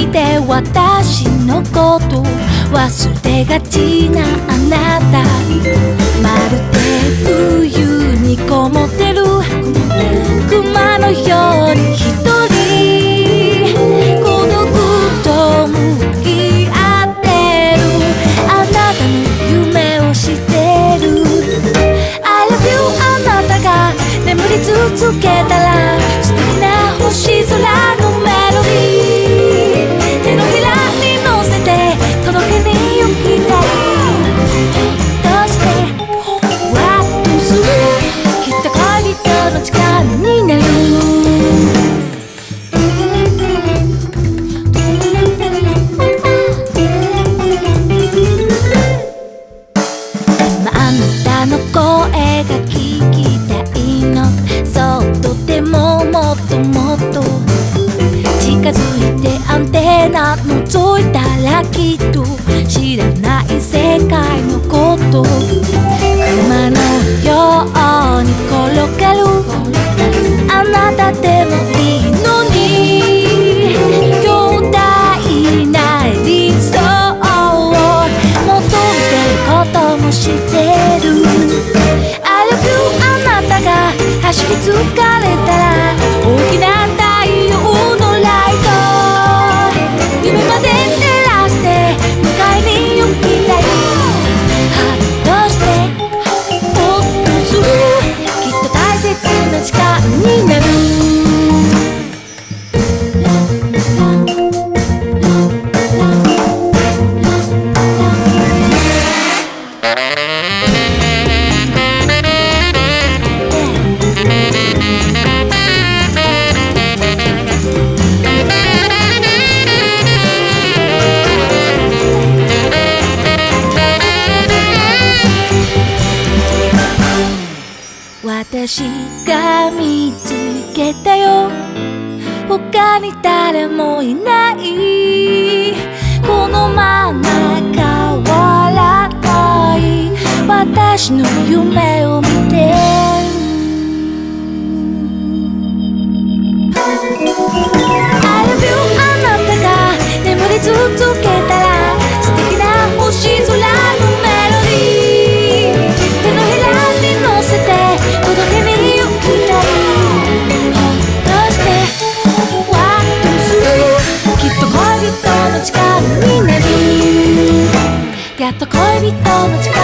いて私のこと忘れがちなあなた、まるで冬にこもってる熊のように一人孤独と向き合ってる、あなたの夢を知ってる。 I love you あなたが眠り続けたら素敵な星空のメロディー、手のひらに乗せて届けに行きたい。どうしてワッとするきっと恋人の力になる。あなたの声が聞きたいの、そうとてももっともっと近づいてアンテナ覗いたらきっと知らない世界のこと、熊のように転がるあなたでもいいのに、強大な理想を求めてることも知ってる。 I love you あなたが走り疲れたら大きな太陽のライト夢まで照らして迎えに行きたい。どうしてほっとするきっと大切な力になる。私が見つけたよ、他に誰もいない、このまま変わらない私の夢を見て。 I love you あなたが眠り続けたら素敵な星空のメロディー、手のひらに乗せて届けに行きたい。どうしてワッとするきっと恋人の力になる。やっと恋人の力